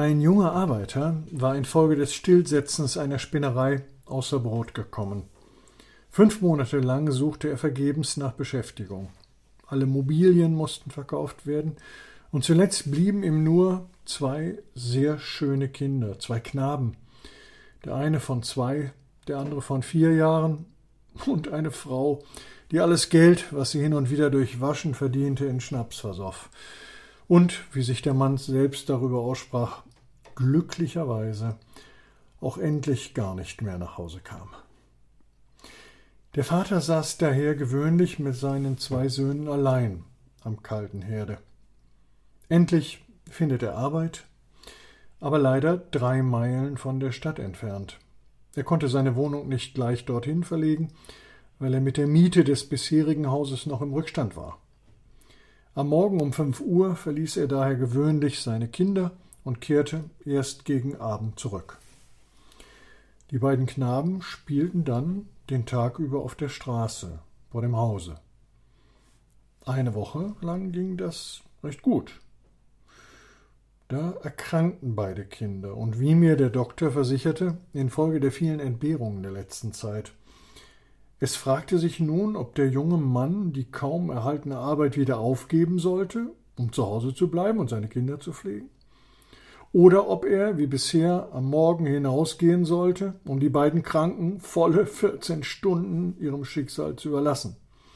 Ein junger Arbeiter war infolge des Stillsetzens einer Spinnerei außer Brot gekommen. 5 Monate lang suchte er vergebens nach Beschäftigung. Alle Mobilien mussten verkauft werden und zuletzt blieben ihm nur 2 sehr schöne Kinder, 2 Knaben. Der eine von 2, der andere von 4 Jahren und eine Frau, die alles Geld, was sie hin und wieder durch Waschen verdiente, in Schnaps versoff. Und, wie sich der Mann selbst darüber aussprach, glücklicherweise auch endlich gar nicht mehr nach Hause kam. Der Vater saß daher gewöhnlich mit seinen 2 Söhnen allein am kalten Herde. Endlich findet er Arbeit, aber leider 3 Meilen von der Stadt entfernt. Er konnte seine Wohnung nicht gleich dorthin verlegen, weil er mit der Miete des bisherigen Hauses noch im Rückstand war. Am Morgen um 5 Uhr verließ er daher gewöhnlich seine Kinder und kehrte erst gegen Abend zurück. Die beiden Knaben spielten dann den Tag über auf der Straße vor dem Hause. Eine Woche lang ging das recht gut. Da erkrankten beide Kinder und wie mir der Doktor versicherte, infolge der vielen Entbehrungen der letzten Zeit. Es fragte sich nun, ob der junge Mann die kaum erhaltene Arbeit wieder aufgeben sollte, um zu Hause zu bleiben und seine Kinder zu pflegen, oder ob er, wie bisher, am Morgen hinausgehen sollte, um die beiden Kranken volle 14 Stunden ihrem Schicksal zu überlassen.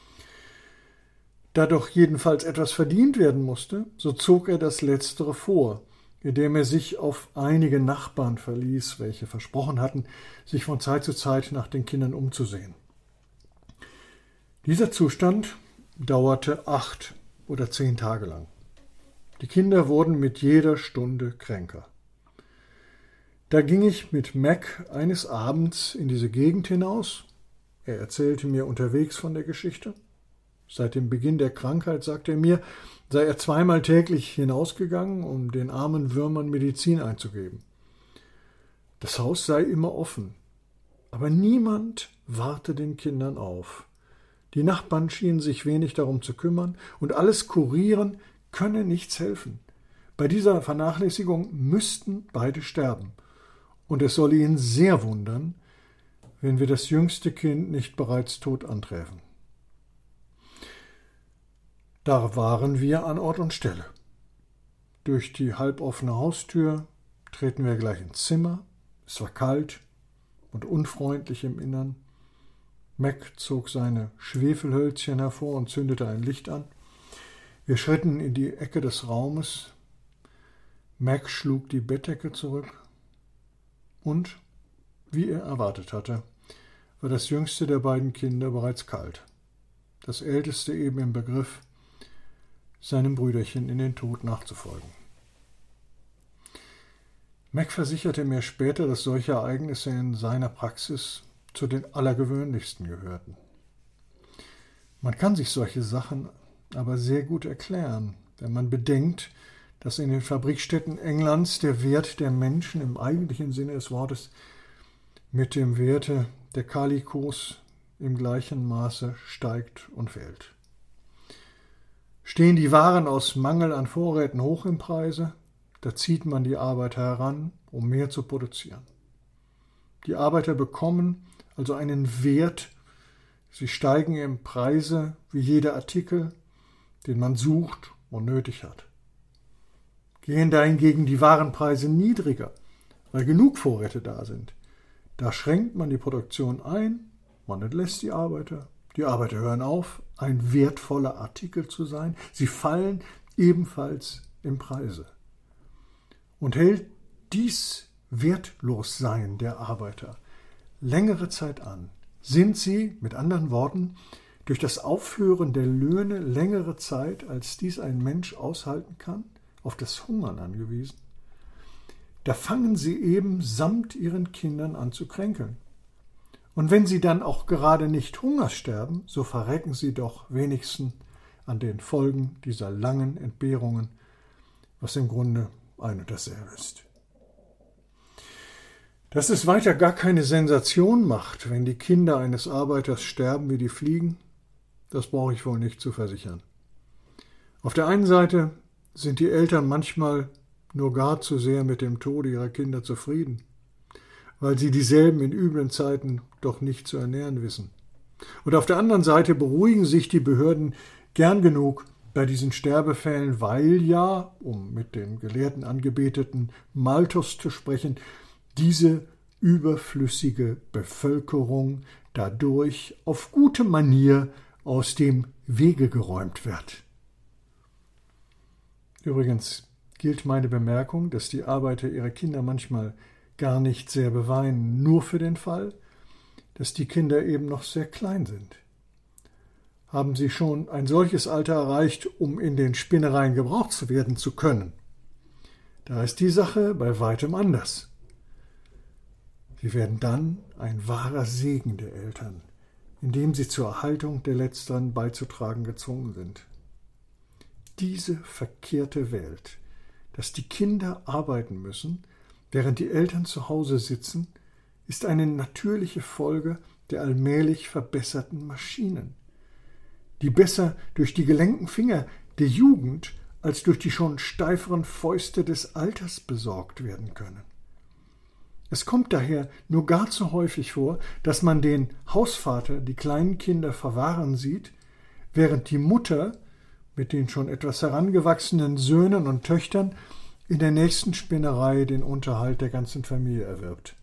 Da doch jedenfalls etwas verdient werden musste, so zog er das Letztere vor, indem er sich auf einige Nachbarn verließ, welche versprochen hatten, sich von Zeit zu Zeit nach den Kindern umzusehen. Dieser Zustand dauerte 8 oder 10 Tage lang. Die Kinder wurden mit jeder Stunde kränker. Da ging ich mit Mac eines Abends in diese Gegend hinaus. Er erzählte mir unterwegs von der Geschichte. Seit dem Beginn der Krankheit, sagte er mir, sei er 2-mal täglich hinausgegangen, um den armen Würmern Medizin einzugeben. Das Haus sei immer offen, aber niemand warte den Kindern auf. Die Nachbarn schienen sich wenig darum zu kümmern, und alles Kurieren könne nichts helfen. Bei dieser Vernachlässigung müssten beide sterben, und es solle ihn sehr wundern, wenn wir das jüngste Kind nicht bereits tot anträfen. Da waren wir an Ort und Stelle. Durch die halboffene Haustür treten wir gleich ins Zimmer. Es war kalt und unfreundlich im Innern. Mac zog seine Schwefelhölzchen hervor und zündete ein Licht an. Wir schritten in die Ecke des Raumes. Mac schlug die Bettdecke zurück. Und, wie er erwartet hatte, war das jüngste der beiden Kinder bereits kalt. Das älteste eben im Begriff, seinem Brüderchen in den Tod nachzufolgen. Mac versicherte mir später, dass solche Ereignisse in seiner Praxis zu den allergewöhnlichsten gehörten. Man kann sich solche Sachen aber sehr gut erklären, wenn man bedenkt, dass in den Fabrikstätten Englands der Wert der Menschen im eigentlichen Sinne des Wortes mit dem Werte der Kalikos im gleichen Maße steigt und fällt. Stehen die Waren aus Mangel an Vorräten hoch im Preise, da zieht man die Arbeiter heran, um mehr zu produzieren. Die Arbeiter bekommen also einen Wert, sie steigen im Preise wie jeder Artikel, den man sucht und nötig hat. Gehen dahingegen die Warenpreise niedriger, weil genug Vorräte da sind, da schränkt man die Produktion ein, man entlässt die Arbeiter hören auf, ein wertvoller Artikel zu sein, sie fallen ebenfalls im Preise. Und hält dies Wertlossein der Arbeiter längere Zeit an, sind sie, mit anderen Worten, durch das Aufhören der Löhne längere Zeit, als dies ein Mensch aushalten kann, auf das Hungern angewiesen, da fangen sie eben samt ihren Kindern an zu kränkeln. Und wenn sie dann auch gerade nicht Hungers sterben, so verrecken sie doch wenigstens an den Folgen dieser langen Entbehrungen, was im Grunde ein und dasselbe ist. Dass es weiter gar keine Sensation macht, wenn die Kinder eines Arbeiters sterben wie die Fliegen, das brauche ich wohl nicht zu versichern. Auf der einen Seite sind die Eltern manchmal nur gar zu sehr mit dem Tode ihrer Kinder zufrieden, weil sie dieselben in üblen Zeiten doch nicht zu ernähren wissen. Und auf der anderen Seite beruhigen sich die Behörden gern genug bei diesen Sterbefällen, weil ja, um mit dem Gelehrten angebeteten Malthus zu sprechen, diese überflüssige Bevölkerung dadurch auf gute Manier aus dem Wege geräumt wird. Übrigens gilt meine Bemerkung, dass die Arbeiter ihre Kinder manchmal gar nicht sehr beweinen, nur für den Fall, dass die Kinder eben noch sehr klein sind. Haben sie schon ein solches Alter erreicht, um in den Spinnereien gebraucht werden zu können? Da ist die Sache bei weitem anders. Sie werden dann ein wahrer Segen der Eltern, indem sie zur Erhaltung der Letzteren beizutragen gezwungen sind. Diese verkehrte Welt, dass die Kinder arbeiten müssen, während die Eltern zu Hause sitzen, ist eine natürliche Folge der allmählich verbesserten Maschinen, die besser durch die gelenken Finger der Jugend als durch die schon steiferen Fäuste des Alters besorgt werden können. Es kommt daher nur gar zu häufig vor, dass man den Hausvater die kleinen Kinder verwahren sieht, während die Mutter mit den schon etwas herangewachsenen Söhnen und Töchtern in der nächsten Spinnerei den Unterhalt der ganzen Familie erwirbt.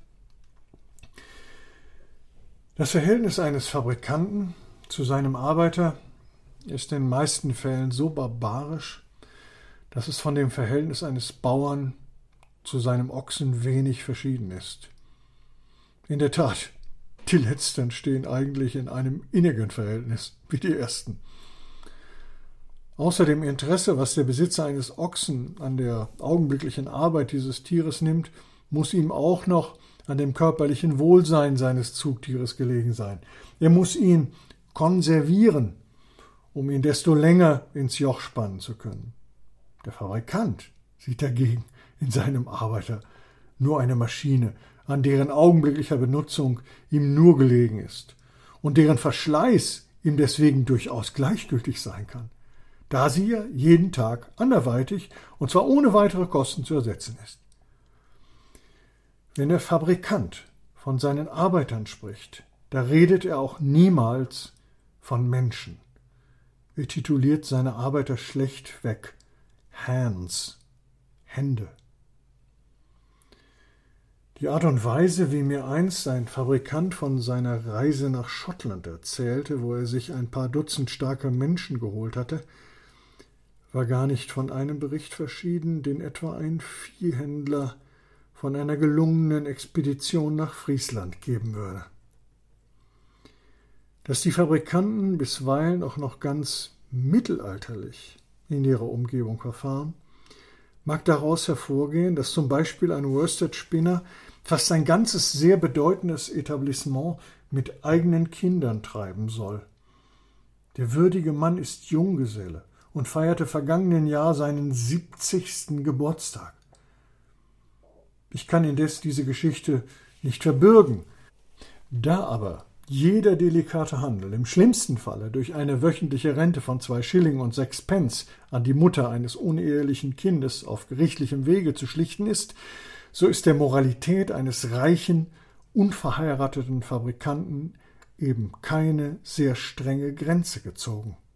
Das Verhältnis eines Fabrikanten zu seinem Arbeiter ist in den meisten Fällen so barbarisch, dass es von dem Verhältnis eines Bauern zu seinem Ochsen wenig verschieden ist. In der Tat, die Letzteren stehen eigentlich in einem innigen Verhältnis wie die Ersten. Außer dem Interesse, was der Besitzer eines Ochsen an der augenblicklichen Arbeit dieses Tieres nimmt, muss ihm auch noch an dem körperlichen Wohlsein seines Zugtieres gelegen sein. Er muss ihn konservieren, um ihn desto länger ins Joch spannen zu können. Der Fabrikant sieht dagegen in seinem Arbeiter nur eine Maschine, an deren augenblicklicher Benutzung ihm nur gelegen ist und deren Verschleiß ihm deswegen durchaus gleichgültig sein kann, da sie ja jeden Tag anderweitig und zwar ohne weitere Kosten zu ersetzen ist. Wenn der Fabrikant von seinen Arbeitern spricht, da redet er auch niemals von Menschen. Er tituliert seine Arbeiter schlechtweg Hands, Hände. Die Art und Weise, wie mir einst ein Fabrikant von seiner Reise nach Schottland erzählte, wo er sich ein paar Dutzend starker Menschen geholt hatte, war gar nicht von einem Bericht verschieden, den etwa ein Viehhändler von einer gelungenen Expedition nach Friesland geben würde. Dass die Fabrikanten bisweilen auch noch ganz mittelalterlich in ihrer Umgebung verfahren, mag daraus hervorgehen, dass zum Beispiel ein Worsted-Spinner fast sein ganzes sehr bedeutendes Etablissement mit eigenen Kindern treiben soll. Der würdige Mann ist Junggeselle und feierte vergangenen Jahr seinen 70. Geburtstag. Ich kann indes diese Geschichte nicht verbürgen. Da aber jeder delikate Handel im schlimmsten Falle durch eine wöchentliche Rente von 2 Schilling und 6 Pence an die Mutter eines unehelichen Kindes auf gerichtlichem Wege zu schlichten ist, so ist der Moralität eines reichen, unverheirateten Fabrikanten eben keine sehr strenge Grenze gezogen.